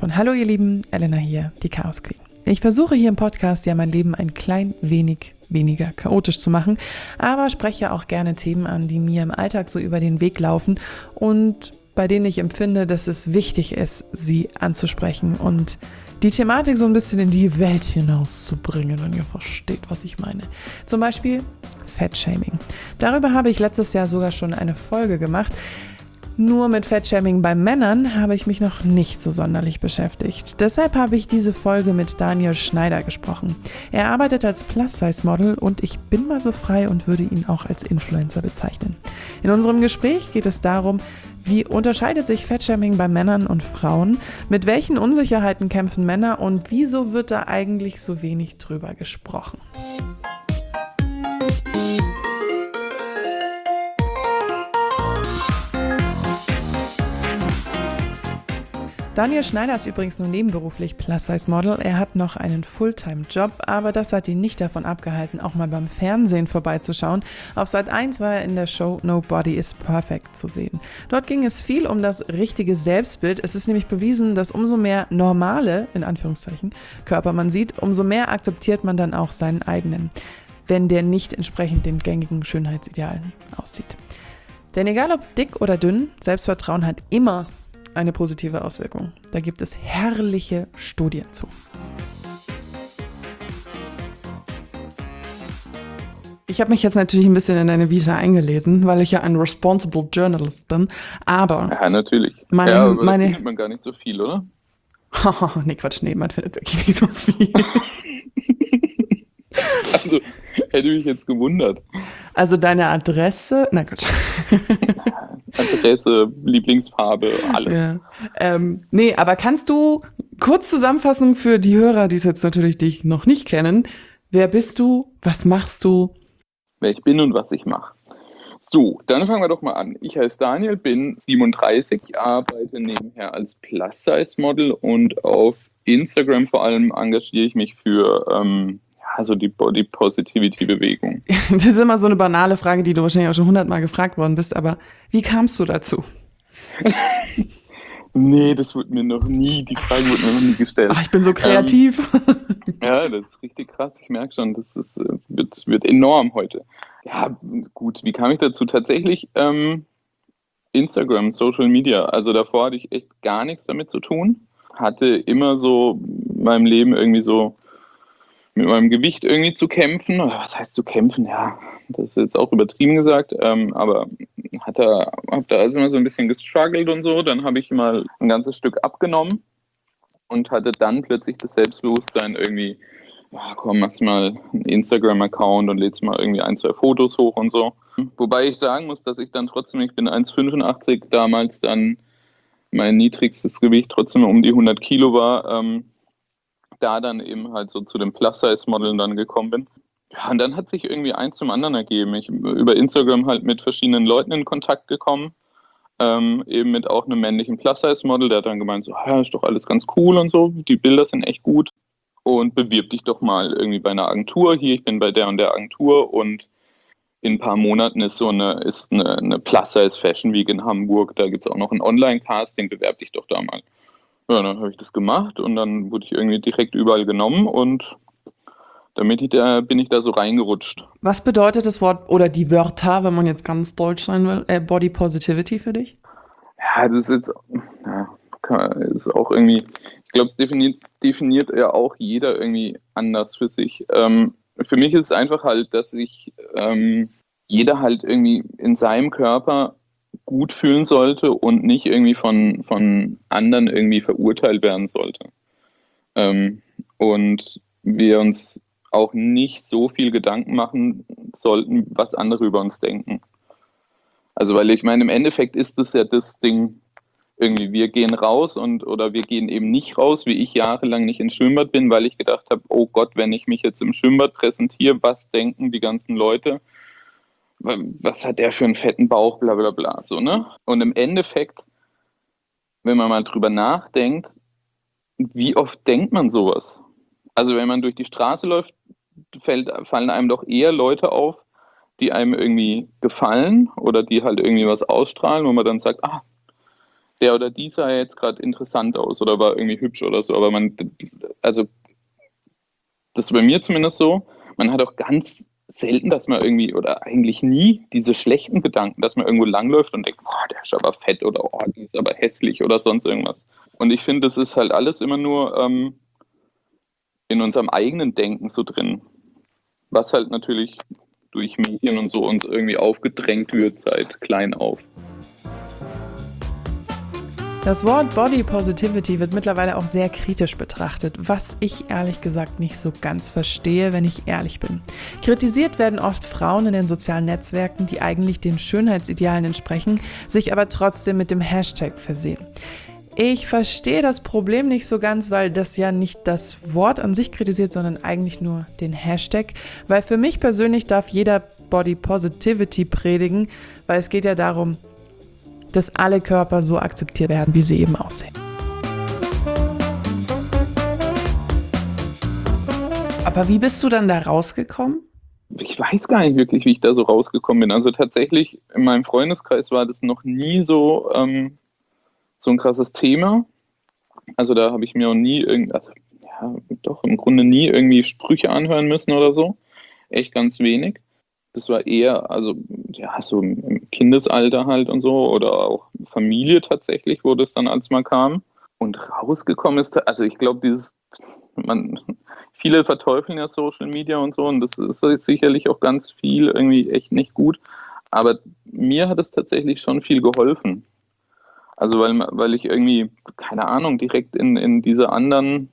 Und hallo ihr Lieben, Elena hier, die Chaos Queen. Ich versuche hier im Podcast ja mein Leben ein klein wenig weniger chaotisch zu machen, aber spreche auch gerne Themen an, die mir im Alltag so über den Weg laufen und bei denen ich empfinde, dass es wichtig ist, sie anzusprechen und die Thematik so ein bisschen in die Welt hinauszubringen, wenn ihr versteht, was ich meine. Zum Beispiel Fettshaming. Darüber habe ich letztes Jahr sogar schon eine Folge gemacht. Nur mit Fettshaming bei Männern habe ich mich noch nicht so sonderlich beschäftigt. Deshalb habe ich diese Folge mit Daniel Schneider gesprochen. Er arbeitet als Plus-Size-Model und ich bin mal so frei und würde ihn auch als Influencer bezeichnen. In unserem Gespräch geht es darum, wie unterscheidet sich Fettshaming bei Männern und Frauen, mit welchen Unsicherheiten kämpfen Männer und wieso wird da eigentlich so wenig drüber gesprochen. Daniel Schneider ist übrigens nur nebenberuflich Plus-Size-Model. Er hat noch einen Fulltime-Job, aber das hat ihn nicht davon abgehalten, auch mal beim Fernsehen vorbeizuschauen. Auf Sat.1 war er in der Show Nobody is Perfect zu sehen. Dort ging es viel um das richtige Selbstbild. Es ist nämlich bewiesen, dass umso mehr normale, in Anführungszeichen, Körper man sieht, umso mehr akzeptiert man dann auch seinen eigenen, wenn der nicht entsprechend den gängigen Schönheitsidealen aussieht. Denn egal ob dick oder dünn, Selbstvertrauen hat immer eine positive Auswirkung. Da gibt es herrliche Studien zu. Ich habe mich jetzt natürlich ein bisschen in deine Vita eingelesen, weil ich ja ein responsible Journalist bin, aber... Ja, natürlich. Aber da findet man gar nicht so viel, oder? Nee, Quatsch, nee, man findet wirklich nicht so viel. Also, hätte mich jetzt gewundert. Also deine Adresse... Na gut. Adresse, Lieblingsfarbe, alles. Ja. Nee, aber kannst du kurz zusammenfassen für die Hörer, die es jetzt natürlich dich noch nicht kennen, wer bist du, was machst du? Wer ich bin und was ich mache. So, dann fangen wir doch mal an. Ich heiße Daniel, bin 37, arbeite nebenher als Plus-Size-Model und auf Instagram vor allem engagiere ich mich für so die Body-Positivity-Bewegung. Das ist immer so eine banale Frage, die du wahrscheinlich auch schon 100-mal gefragt worden bist, aber wie kamst du dazu? Nee, die Frage wurde mir noch nie gestellt. Ach, ich bin so kreativ. Ja, das ist richtig krass. Ich merke schon, das wird enorm heute. Ja, gut, wie kam ich dazu? Tatsächlich Instagram, Social Media. Also davor hatte ich echt gar nichts damit zu tun. Hatte immer so in meinem Leben irgendwie so mit meinem Gewicht irgendwie zu kämpfen. Oder was heißt zu kämpfen? Ja, das ist jetzt auch übertrieben gesagt. Aber habe da also immer so ein bisschen gestruggelt und so. Dann habe ich mal ein ganzes Stück abgenommen und hatte dann plötzlich das Selbstbewusstsein irgendwie, ja komm, machst mal einen Instagram-Account und lädst mal irgendwie 1, 2 Fotos hoch und so. Wobei ich sagen muss, dass ich dann trotzdem, ich bin 1,85 damals dann, mein niedrigstes Gewicht trotzdem um die 100 Kilo war, da dann eben halt so zu den Plus-Size-Modeln dann gekommen bin. Ja, und dann hat sich irgendwie eins zum anderen ergeben. Ich bin über Instagram halt mit verschiedenen Leuten in Kontakt gekommen, eben mit auch einem männlichen Plus-Size-Model, der hat dann gemeint, so, ja, ist doch alles ganz cool und so, die Bilder sind echt gut und bewirb dich doch mal irgendwie bei einer Agentur. Hier, ich bin bei der und der Agentur und in ein paar Monaten ist eine Plus-Size-Fashion Week in Hamburg, da gibt es auch noch ein Online-Casting, bewerb dich doch da mal. Ja, dann habe ich das gemacht und dann wurde ich irgendwie direkt überall genommen und bin ich da so reingerutscht. Was bedeutet das Wort oder die Wörter, wenn man jetzt ganz deutsch sein will, Body Positivity für dich? Ja, das ist jetzt ist auch irgendwie, ich glaube, es definiert ja auch jeder irgendwie anders für sich. Für mich ist es einfach halt, dass sich jeder halt irgendwie in seinem Körper gut fühlen sollte und nicht irgendwie von anderen irgendwie verurteilt werden sollte. Und wir uns auch nicht so viel Gedanken machen sollten, was andere über uns denken. Also weil ich meine, im Endeffekt ist das ja das Ding, irgendwie wir gehen raus oder wir gehen eben nicht raus, wie ich jahrelang nicht ins Schwimmbad bin, weil ich gedacht habe, oh Gott, wenn ich mich jetzt im Schwimmbad präsentiere, was denken die ganzen Leute? Was hat der für einen fetten Bauch, bla bla bla, so, ne? Und im Endeffekt, wenn man mal drüber nachdenkt, wie oft denkt man sowas? Also wenn man durch die Straße läuft, fallen einem doch eher Leute auf, die einem irgendwie gefallen oder die halt irgendwie was ausstrahlen, wo man dann sagt, der oder die sah jetzt gerade interessant aus oder war irgendwie hübsch oder so, aber also das ist bei mir zumindest so, man hat auch ganz selten, dass man irgendwie, oder eigentlich nie, diese schlechten Gedanken, dass man irgendwo langläuft und denkt, boah, der ist aber fett oder oh, die ist aber hässlich oder sonst irgendwas. Und ich finde, das ist halt alles immer nur in unserem eigenen Denken so drin, was halt natürlich durch Medien und so uns irgendwie aufgedrängt wird seit klein auf. Das Wort Body Positivity wird mittlerweile auch sehr kritisch betrachtet, was ich ehrlich gesagt nicht so ganz verstehe, wenn ich ehrlich bin. Kritisiert werden oft Frauen in den sozialen Netzwerken, die eigentlich den Schönheitsidealen entsprechen, sich aber trotzdem mit dem Hashtag versehen. Ich verstehe das Problem nicht so ganz, weil das ja nicht das Wort an sich kritisiert, sondern eigentlich nur den Hashtag, weil für mich persönlich darf jeder Body Positivity predigen, weil es geht ja darum, dass alle Körper so akzeptiert werden, wie sie eben aussehen. Aber wie bist du dann da rausgekommen? Ich weiß gar nicht wirklich, wie ich da so rausgekommen bin. Also tatsächlich, in meinem Freundeskreis war das noch nie so, so ein krasses Thema. Also da habe ich mir auch nie im Grunde nie irgendwie Sprüche anhören müssen oder so. Echt ganz wenig. Das war eher, also ja, so im Kindesalter halt und so oder auch Familie tatsächlich, wo das dann als mal kam. Und rausgekommen ist, also ich glaube, viele verteufeln ja Social Media und so und das ist sicherlich auch ganz viel irgendwie echt nicht gut. Aber mir hat es tatsächlich schon viel geholfen. Also weil ich irgendwie, keine Ahnung, direkt in dieser anderen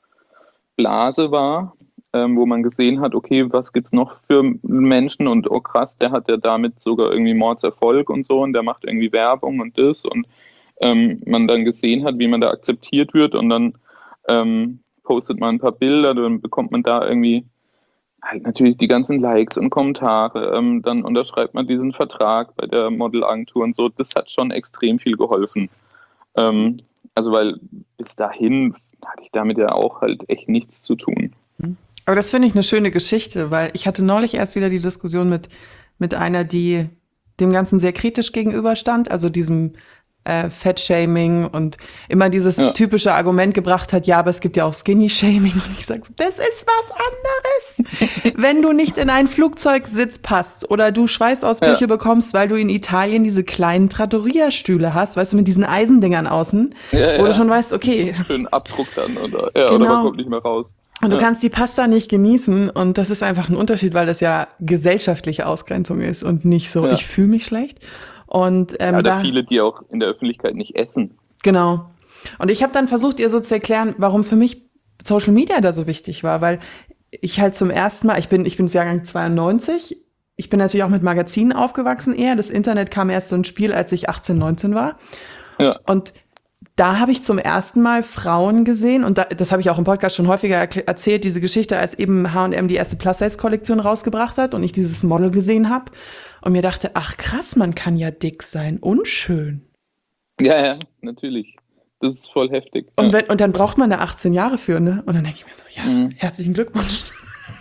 Blase war, wo man gesehen hat, okay, was gibt's noch für Menschen und oh krass, der hat ja damit sogar irgendwie Mordserfolg und so und der macht irgendwie Werbung und das und man dann gesehen hat, wie man da akzeptiert wird und dann postet man ein paar Bilder, dann bekommt man da irgendwie halt natürlich die ganzen Likes und Kommentare, dann unterschreibt man diesen Vertrag bei der Modelagentur und so, das hat schon extrem viel geholfen. Also weil bis dahin hatte ich damit ja auch halt echt nichts zu tun. Aber das finde ich eine schöne Geschichte, weil ich hatte neulich erst wieder die Diskussion mit einer, die dem Ganzen sehr kritisch gegenüberstand, also diesem Fettshaming und immer dieses typische Argument gebracht hat, ja, aber es gibt ja auch Skinny-Shaming. Und ich sage, das ist was anderes. Wenn du nicht in einen Flugzeugsitz passt oder du Schweißausbrüche bekommst, weil du in Italien diese kleinen Trattoria-Stühle hast, weißt du, mit diesen Eisendingern außen, wo du schon weißt, okay. Schönen Abdruck dann oder man kommt nicht mehr raus. Und du kannst die Pasta nicht genießen und das ist einfach ein Unterschied, weil das ja gesellschaftliche Ausgrenzung ist und nicht so, ich fühle mich schlecht. Und da viele, die auch in der Öffentlichkeit nicht essen. Genau. Und ich habe dann versucht, ihr so zu erklären, warum für mich Social Media da so wichtig war, weil ich halt zum ersten Mal, ich bin Jahrgang 92, ich bin natürlich auch mit Magazinen aufgewachsen eher, das Internet kam erst so ins Spiel, als ich 18, 19 war. Ja. Und da habe ich zum ersten Mal Frauen gesehen und das habe ich auch im Podcast schon häufiger erzählt, diese Geschichte, als eben H&M die erste Plus-Size-Kollektion rausgebracht hat und ich dieses Model gesehen habe und mir dachte, ach krass, man kann ja dick sein und schön. Ja, natürlich. Das ist voll heftig. Und, und dann braucht man da 18 Jahre für, ne? Und dann denke ich mir so, herzlichen Glückwunsch.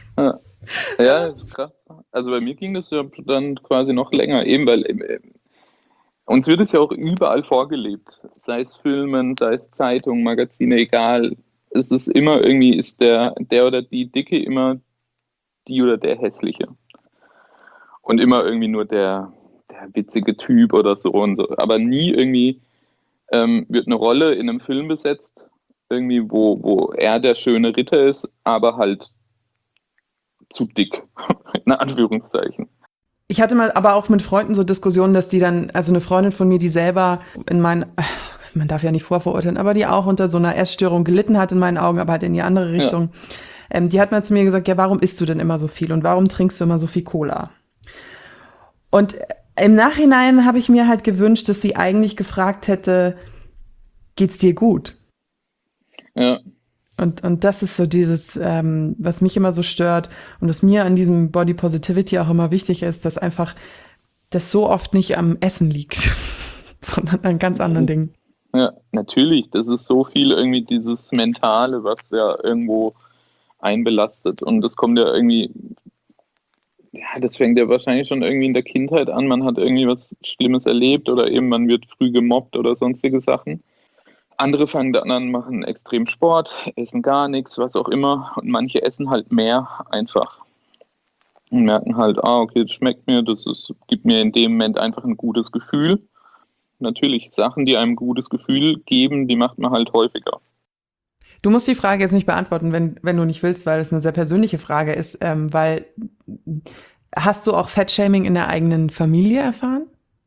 Ja, krass. Also bei mir ging das ja dann quasi noch länger, eben weil uns wird es ja auch überall vorgelebt, sei es Filmen, sei es Zeitungen, Magazine, egal. Es ist immer irgendwie, ist der oder die Dicke immer die oder der Hässliche. Und immer irgendwie nur der witzige Typ oder so und so. Aber nie irgendwie wird eine Rolle in einem Film besetzt, irgendwie, wo er der schöne Ritter ist, aber halt zu dick, in Anführungszeichen. Ich hatte mal aber auch mit Freunden so Diskussionen, dass die dann, also eine Freundin von mir, die selber man darf ja nicht vorverurteilen, aber die auch unter so einer Essstörung gelitten hat in meinen Augen, aber halt in die andere Richtung. Ja. Die hat mal zu mir gesagt, ja, warum isst du denn immer so viel und warum trinkst du immer so viel Cola? Und im Nachhinein habe ich mir halt gewünscht, dass sie eigentlich gefragt hätte, geht's dir gut? Ja. Und das ist so dieses, was mich immer so stört und was mir an diesem Body Positivity auch immer wichtig ist, dass einfach das so oft nicht am Essen liegt, sondern an ganz anderen Dingen. Ja, natürlich. Das ist so viel irgendwie dieses Mentale, was ja irgendwo einbelastet. Und das kommt ja irgendwie, Ja, das fängt ja wahrscheinlich schon irgendwie in der Kindheit an. Man hat irgendwie was Schlimmes erlebt oder eben man wird früh gemobbt oder sonstige Sachen. Andere fangen dann an, machen extrem Sport, essen gar nichts, was auch immer. Und manche essen halt mehr einfach und merken halt, okay, das schmeckt mir, gibt mir in dem Moment einfach ein gutes Gefühl. Natürlich, Sachen, die einem ein gutes Gefühl geben, die macht man halt häufiger. Du musst die Frage jetzt nicht beantworten, wenn du nicht willst, weil es eine sehr persönliche Frage ist, weil hast du auch Fettshaming in der eigenen Familie erfahren?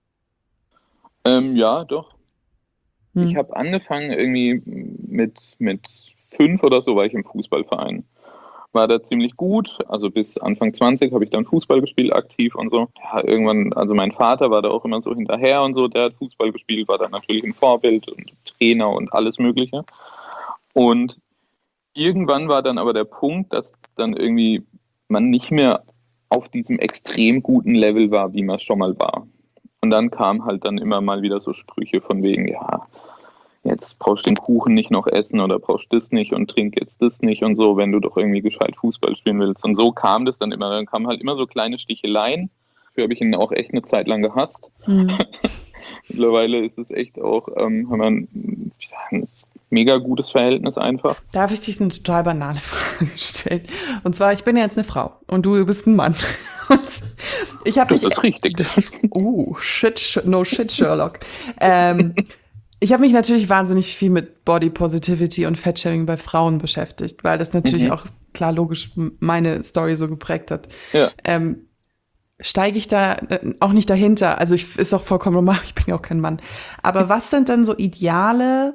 Ja, doch. Ich habe angefangen irgendwie mit 5 oder so war ich im Fußballverein. War da ziemlich gut, also bis Anfang 20 habe ich dann Fußball gespielt, aktiv und so. Ja, irgendwann, also mein Vater war da auch immer so hinterher und so, der hat Fußball gespielt, war dann natürlich ein Vorbild und Trainer und alles Mögliche. Und irgendwann war dann aber der Punkt, dass dann irgendwie man nicht mehr auf diesem extrem guten Level war, wie man schon mal war. Und dann kam halt dann immer mal wieder so Sprüche von wegen, ja, jetzt brauchst du den Kuchen nicht noch essen oder brauchst du das nicht und trink jetzt das nicht und so, wenn du doch irgendwie gescheit Fußball spielen willst. Und so kam das dann immer. Dann kamen halt immer so kleine Sticheleien. Dafür habe ich ihn auch echt eine Zeit lang gehasst. Mittlerweile ist es echt auch, haben wir ein mega gutes Verhältnis einfach. Darf ich dich eine total banale Frage stellen? Und zwar, ich bin ja jetzt eine Frau und du bist ein Mann. Und ich habe Das ist richtig. No shit, Sherlock. Ich habe mich natürlich wahnsinnig viel mit Body Positivity und Fettshaming bei Frauen beschäftigt, weil das natürlich auch klar logisch meine Story so geprägt hat. Ja. Steige ich da auch nicht dahinter? Also ist auch vollkommen normal, ich bin ja auch kein Mann. Aber was sind denn so Ideale,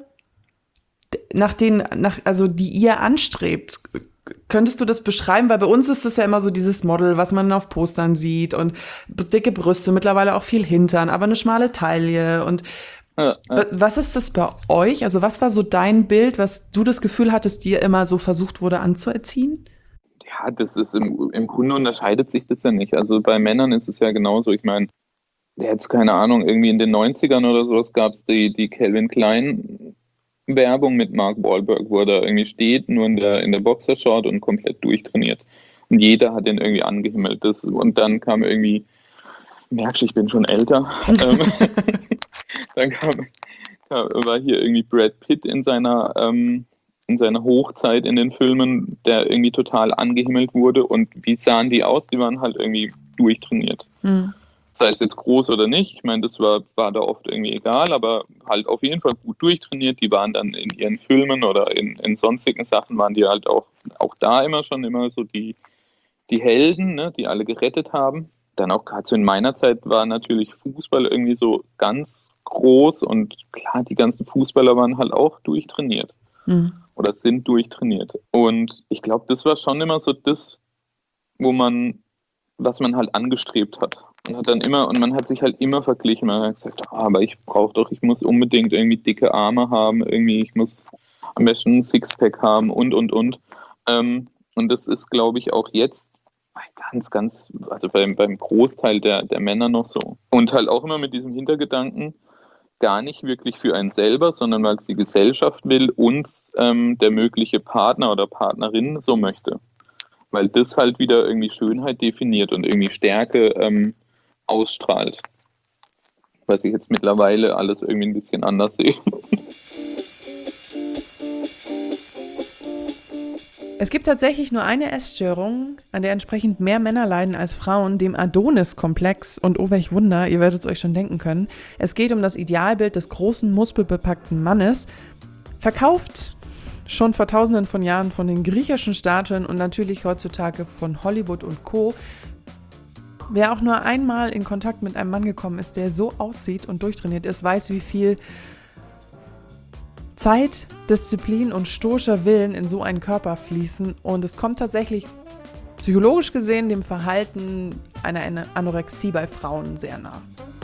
die ihr anstrebt? Könntest du das beschreiben? Weil bei uns ist das ja immer so dieses Model, was man auf Postern sieht und dicke Brüste, mittlerweile auch viel Hintern, aber eine schmale Taille und was ist das bei euch? Also was war so dein Bild, was du das Gefühl hattest, dir immer so versucht wurde anzuerziehen? Ja, das ist im Grunde unterscheidet sich das ja nicht. Also bei Männern ist es ja genauso. Ich meine, jetzt keine Ahnung, irgendwie in den 90ern oder sowas gab es die Calvin Klein Werbung mit Mark Wahlberg, wo er da irgendwie steht, nur in der Boxershort und komplett durchtrainiert. Und jeder hat den irgendwie angehimmelt. Und dann kam irgendwie, merkst du, ich bin schon älter. Dann war hier irgendwie Brad Pitt in seiner Hochzeit in den Filmen, der irgendwie total angehimmelt wurde. Und wie sahen die aus? Die waren halt irgendwie durchtrainiert. Sei es jetzt groß oder nicht. Ich meine, das war da oft irgendwie egal, aber halt auf jeden Fall gut durchtrainiert. Die waren dann in ihren Filmen oder in sonstigen Sachen waren die halt auch da immer so die Helden, ne, die alle gerettet haben. Dann auch gerade so in meiner Zeit war natürlich Fußball irgendwie so ganz groß und klar, die ganzen Fußballer waren halt auch durchtrainiert oder sind durchtrainiert. Und ich glaube, das war schon immer so das, was man halt angestrebt hat. Und man hat sich halt immer verglichen. Man hat gesagt, aber ich muss unbedingt irgendwie dicke Arme haben, irgendwie, ich muss am besten ein Sixpack haben und. Und das ist, glaube ich, auch jetzt also beim Großteil der Männer noch so. Und halt auch immer mit diesem Hintergedanken, gar nicht wirklich für einen selber, sondern weil es die Gesellschaft will und der mögliche Partner oder Partnerin so möchte. Weil das halt wieder irgendwie Schönheit definiert und irgendwie Stärke ausstrahlt. Was ich jetzt mittlerweile alles irgendwie ein bisschen anders sehe. Es gibt tatsächlich nur eine Essstörung, an der entsprechend mehr Männer leiden als Frauen, dem Adonis-Komplex. Und oh welch Wunder, ihr werdet es euch schon denken können. Es geht um das Idealbild des großen, muskelbepackten Mannes, verkauft schon vor Tausenden von Jahren von den griechischen Statuen und natürlich heutzutage von Hollywood und Co. Wer auch nur einmal in Kontakt mit einem Mann gekommen ist, der so aussieht und durchtrainiert ist, weiß, wie viel Zeit, Disziplin und stoischer Willen in so einen Körper fließen. Und es kommt tatsächlich psychologisch gesehen dem Verhalten einer Anorexie bei Frauen sehr nah.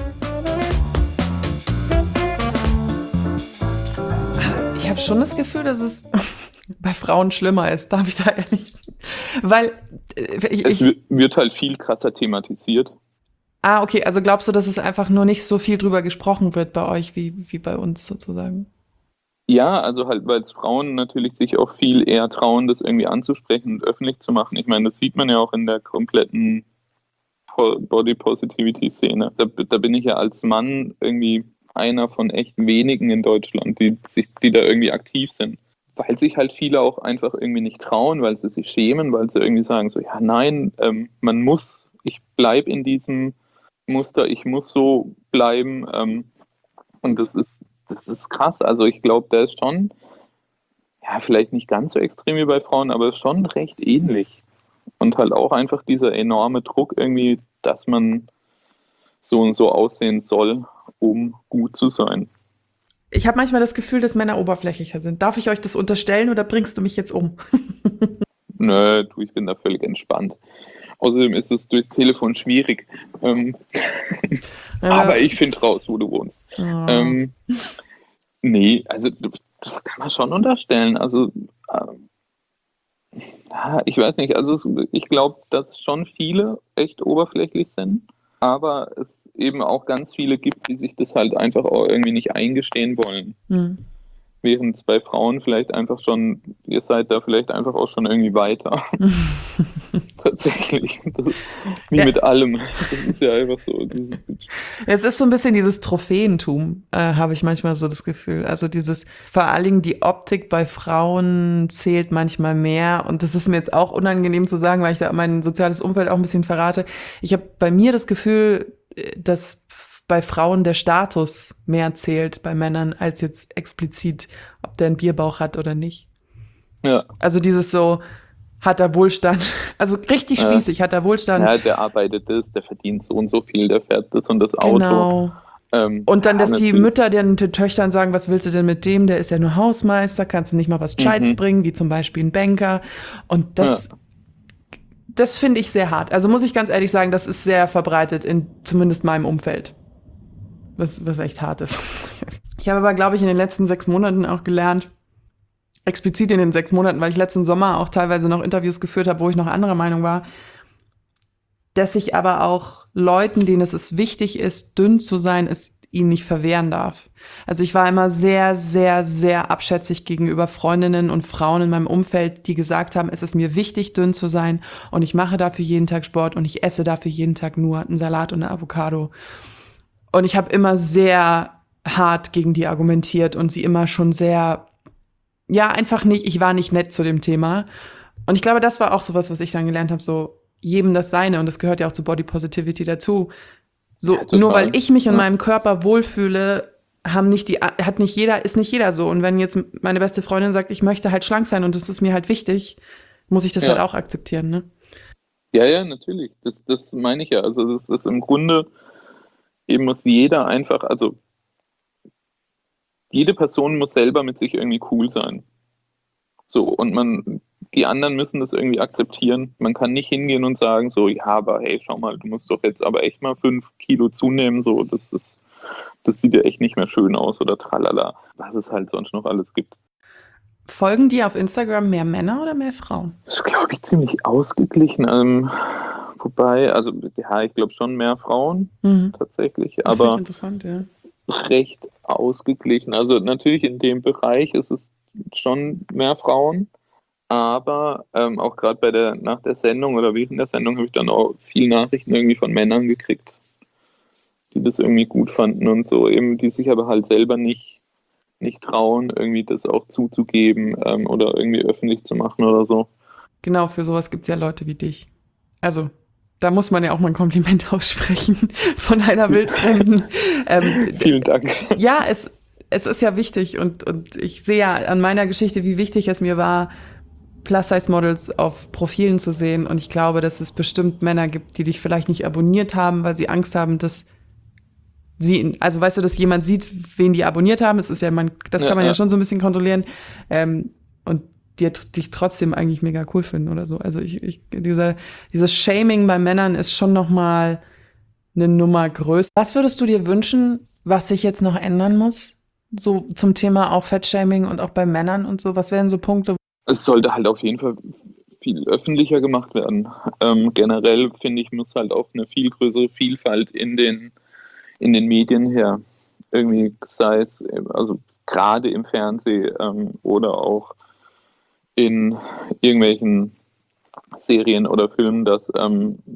Ich habe schon das Gefühl, dass es bei Frauen schlimmer ist, darf ich da ehrlich? Weil es wird halt viel krasser thematisiert. Okay, also glaubst du, dass es einfach nur nicht so viel drüber gesprochen wird bei euch wie bei uns sozusagen? Ja, also halt, weil Frauen natürlich sich auch viel eher trauen, das irgendwie anzusprechen und öffentlich zu machen. Ich meine, das sieht man ja auch in der kompletten Body Positivity Szene. Da bin ich ja als Mann irgendwie einer von echt wenigen in Deutschland, die da irgendwie aktiv sind. Weil sich halt viele auch einfach irgendwie nicht trauen, weil sie sich schämen, weil sie irgendwie sagen so, ja nein, ich bleibe in diesem Muster, ich muss so bleiben. Und das ist krass. Also ich glaube, der ist schon, ja, vielleicht nicht ganz so extrem wie bei Frauen, aber schon recht ähnlich. Und halt auch einfach dieser enorme Druck irgendwie, dass man so und so aussehen soll, um gut zu sein. Ich habe manchmal das Gefühl, dass Männer oberflächlicher sind. Darf ich euch das unterstellen oder bringst du mich jetzt um? Nö, ich bin da völlig entspannt. Außerdem ist es durchs Telefon schwierig. Aber ich finde raus, wo du wohnst. Oh. Nee, also das kann man schon unterstellen. Also ich weiß nicht, also ich glaube, dass schon viele echt oberflächlich sind, aber es eben auch ganz viele gibt, die sich das halt einfach auch irgendwie nicht eingestehen wollen. Während es bei Frauen vielleicht einfach schon, ihr seid da vielleicht einfach auch schon irgendwie weiter. Tatsächlich. Das ist wie mit allem. Das ist ja einfach so. Es ist so ein bisschen dieses Trophäentum, habe ich manchmal so das Gefühl. Also vor allen Dingen die Optik bei Frauen zählt manchmal mehr. Und das ist mir jetzt auch unangenehm zu sagen, weil ich da mein soziales Umfeld auch ein bisschen verrate. Ich habe bei mir das Gefühl, dass bei Frauen der Status mehr zählt bei Männern als jetzt explizit, ob der einen Bierbauch hat oder nicht. Ja. Also dieses so, hat er Wohlstand, also richtig spießig, hat er Wohlstand. Ja, der arbeitet das, der verdient so und so viel, der fährt das und das Auto. Genau. Und dann, dass die Mütter den Töchtern sagen, was willst du denn mit dem, der ist ja nur Hausmeister, kannst du nicht mal was Gescheites bringen, wie zum Beispiel ein Banker. Und das finde ich sehr hart. Also muss ich ganz ehrlich sagen, das ist sehr verbreitet in zumindest meinem Umfeld. Was echt hart ist. Ich habe aber, glaube ich, in den letzten 6 Monaten auch gelernt, explizit in den 6 Monaten, weil ich letzten Sommer auch teilweise noch Interviews geführt habe, wo ich noch anderer Meinung war, dass ich aber auch Leuten, denen es wichtig ist, dünn zu sein, es ihnen nicht verwehren darf. Also ich war immer sehr, sehr, sehr abschätzig gegenüber Freundinnen und Frauen in meinem Umfeld, die gesagt haben, es ist mir wichtig, dünn zu sein und ich mache dafür jeden Tag Sport und ich esse dafür jeden Tag nur einen Salat und eine Avocado. Und ich habe immer sehr hart gegen die argumentiert und sie immer schon sehr, ja, einfach nicht, ich war nicht nett zu dem Thema. Und ich glaube, das war auch sowas, was ich dann gelernt habe, so jedem das Seine, und das gehört ja auch zu Body Positivity dazu. So, ja, nur weil ich mich in meinem Körper wohlfühle, ist nicht jeder so. Und wenn jetzt meine beste Freundin sagt, ich möchte halt schlank sein und das ist mir halt wichtig, muss ich das halt auch akzeptieren, ne? Ja, natürlich. Das meine ich ja. Also das ist im Grunde, eben muss jeder einfach, also jede Person muss selber mit sich irgendwie cool sein. So, und die anderen müssen das irgendwie akzeptieren. Man kann nicht hingehen und sagen so, ja, aber hey, schau mal, du musst doch jetzt aber echt mal 5 Kilo zunehmen, so, das sieht ja echt nicht mehr schön aus oder tralala, was es halt sonst noch alles gibt. Folgen dir auf Instagram mehr Männer oder mehr Frauen? Das ist, glaube ich, ziemlich ausgeglichen. Wobei, also ja, ich glaube schon mehr Frauen tatsächlich, das aber interessant, ja. Recht ausgeglichen. Also natürlich in dem Bereich ist es schon mehr Frauen, aber auch gerade nach der Sendung oder während der Sendung habe ich dann auch viele Nachrichten irgendwie von Männern gekriegt, die das irgendwie gut fanden und so, eben die sich aber halt selber nicht trauen, irgendwie das auch zuzugeben oder irgendwie öffentlich zu machen oder so. Genau, für sowas gibt es ja Leute wie dich. Also, da muss man ja auch mal ein Kompliment aussprechen von einer Wildfremden. Vielen Dank. Ja, es ist ja wichtig und ich sehe ja an meiner Geschichte, wie wichtig es mir war, Plus-Size-Models auf Profilen zu sehen, und ich glaube, dass es bestimmt Männer gibt, die dich vielleicht nicht abonniert haben, weil sie Angst haben, dass also weißt du, dass jemand sieht, wen die abonniert haben. Es ist ja, das kann man ja schon so ein bisschen kontrollieren, und die dich trotzdem eigentlich mega cool finden oder so. Also dieses Shaming bei Männern ist schon nochmal eine Nummer größer. Was würdest du dir wünschen, was sich jetzt noch ändern muss? So zum Thema auch Fettshaming und auch bei Männern und so. Was wären so Punkte? Es sollte halt auf jeden Fall viel öffentlicher gemacht werden. Generell, finde ich, muss halt auch eine viel größere Vielfalt in den Medien her. Irgendwie, sei es also gerade im Fernsehen oder auch in irgendwelchen Serien oder Filmen, dass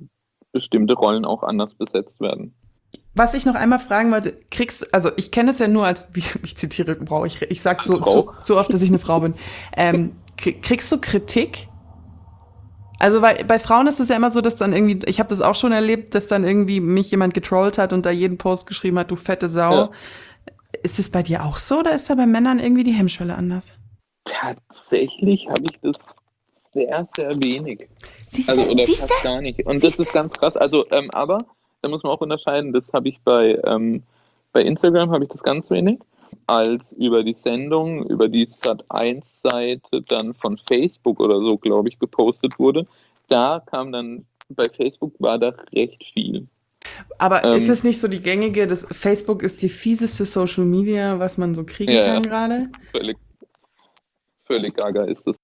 bestimmte Rollen auch anders besetzt werden. Was ich noch einmal fragen wollte, also ich kenne es ja nur als, ich zitiere, ich sage so oft, dass ich eine Frau bin. Kriegst du Kritik? Also weil bei Frauen ist es ja immer so, dass dann irgendwie, ich habe das auch schon erlebt, dass dann irgendwie mich jemand getrollt hat und da jeden Post geschrieben hat, du fette Sau. Ja. Ist es bei dir auch so oder ist da bei Männern irgendwie die Hemmschwelle anders? Tatsächlich habe ich das sehr, sehr wenig. Siehste? Fast gar nicht. Und das ist ganz krass. Also, aber da muss man auch unterscheiden, das habe ich bei Instagram habe ich das ganz wenig. Als über die Sendung, über die Sat.1-Seite dann von Facebook oder so, glaube ich, gepostet wurde, da kam dann, bei Facebook war da recht viel. Aber ist es nicht so die gängige, Facebook ist die fieseste Social Media, was man so kriegen kann gerade? Völlig gaga ist das.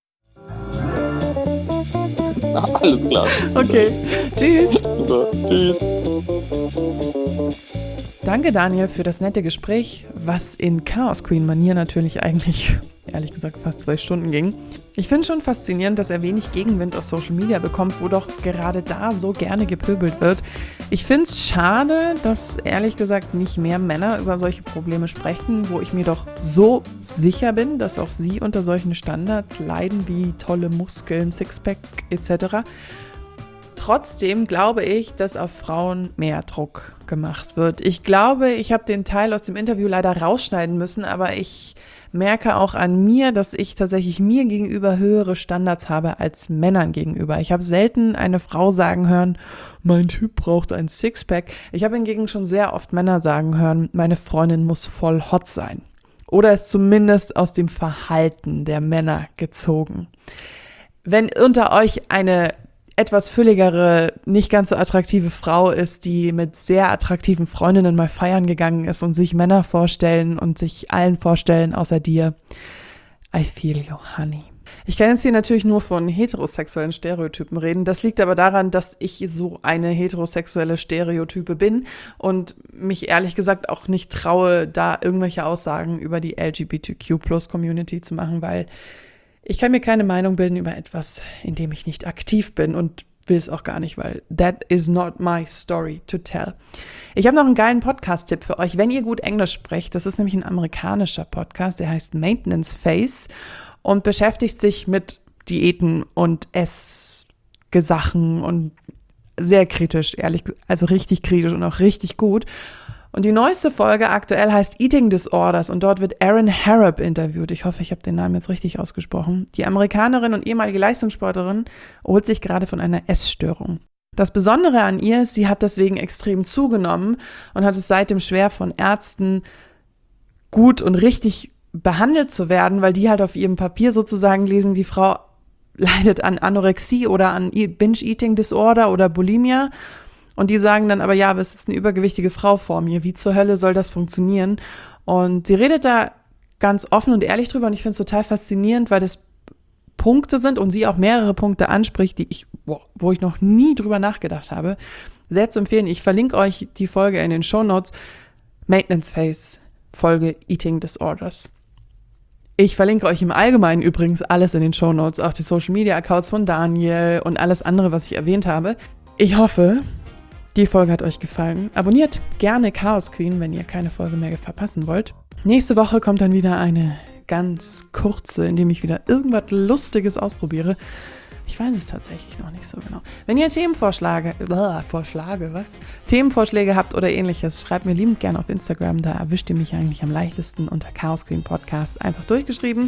Alles klar. Okay, tschüss. Super, tschüss. Danke, Daniel, für das nette Gespräch, was in Chaos Queen-Manier natürlich eigentlich, ehrlich gesagt, fast 2 Stunden ging. Ich finde schon faszinierend, dass er wenig Gegenwind auf Social Media bekommt, wo doch gerade da so gerne gepöbelt wird. Ich finde es schade, dass ehrlich gesagt nicht mehr Männer über solche Probleme sprechen, wo ich mir doch so sicher bin, dass auch sie unter solchen Standards leiden wie tolle Muskeln, Sixpack etc. Trotzdem glaube ich, dass auf Frauen mehr Druck gemacht wird. Ich glaube, ich habe den Teil aus dem Interview leider rausschneiden müssen, aber ich merke auch an mir, dass ich tatsächlich mir gegenüber höhere Standards habe als Männern gegenüber. Ich habe selten eine Frau sagen hören, mein Typ braucht ein Sixpack. Ich habe hingegen schon sehr oft Männer sagen hören, meine Freundin muss voll hot sein. Oder ist zumindest aus dem Verhalten der Männer gezogen. Wenn unter euch eine etwas fülligere, nicht ganz so attraktive Frau ist, die mit sehr attraktiven Freundinnen mal feiern gegangen ist und sich Männer vorstellen und sich allen vorstellen, außer dir. I feel you, honey. Ich kann jetzt hier natürlich nur von heterosexuellen Stereotypen reden. Das liegt aber daran, dass ich so eine heterosexuelle Stereotype bin und mich ehrlich gesagt auch nicht traue, da irgendwelche Aussagen über die LGBTQ+-Community zu machen, weil ich kann mir keine Meinung bilden über etwas, in dem ich nicht aktiv bin und will es auch gar nicht, weil that is not my story to tell. Ich habe noch einen geilen Podcast-Tipp für euch, wenn ihr gut Englisch sprecht. Das ist nämlich ein amerikanischer Podcast, der heißt Maintenance Phase und beschäftigt sich mit Diäten und Essgesachen und sehr kritisch, also richtig kritisch und auch richtig gut. Und die neueste Folge aktuell heißt Eating Disorders und dort wird Erin Harrop interviewt. Ich hoffe, ich habe den Namen jetzt richtig ausgesprochen. Die Amerikanerin und ehemalige Leistungssportlerin holt sich gerade von einer Essstörung. Das Besondere an ihr ist, sie hat deswegen extrem zugenommen und hat es seitdem schwer, von Ärzten gut und richtig behandelt zu werden, weil die halt auf ihrem Papier sozusagen lesen, die Frau leidet an Anorexie oder an Binge-Eating Disorder oder Bulimia. Und die sagen dann aber, ja, aber es ist eine übergewichtige Frau vor mir. Wie zur Hölle soll das funktionieren? Und sie redet da ganz offen und ehrlich drüber und ich finde es total faszinierend, weil das Punkte sind und sie auch mehrere Punkte anspricht, wo ich noch nie drüber nachgedacht habe. Sehr zu empfehlen. Ich verlinke euch die Folge in den Shownotes. Maintenance Phase, Folge Eating Disorders. Ich verlinke euch im Allgemeinen übrigens alles in den Shownotes, auch die Social Media Accounts von Daniel und alles andere, was ich erwähnt habe. Ich hoffe, die Folge hat euch gefallen. Abonniert gerne Chaos Queen, wenn ihr keine Folge mehr verpassen wollt. Nächste Woche kommt dann wieder eine ganz kurze, in dem ich wieder irgendwas Lustiges ausprobiere. Ich weiß es tatsächlich noch nicht so genau. Wenn ihr Themenvorschläge habt oder ähnliches, schreibt mir liebend gerne auf Instagram. Da erwischt ihr mich eigentlich am leichtesten unter Chaos Queen Podcast. Einfach durchgeschrieben.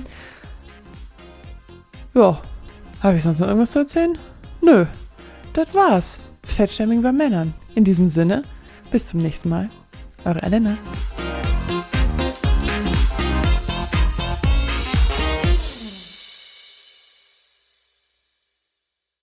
Ja, habe ich sonst noch irgendwas zu erzählen? Nö, das war's. Fettshaming bei Männern. In diesem Sinne, bis zum nächsten Mal. Eure Elena.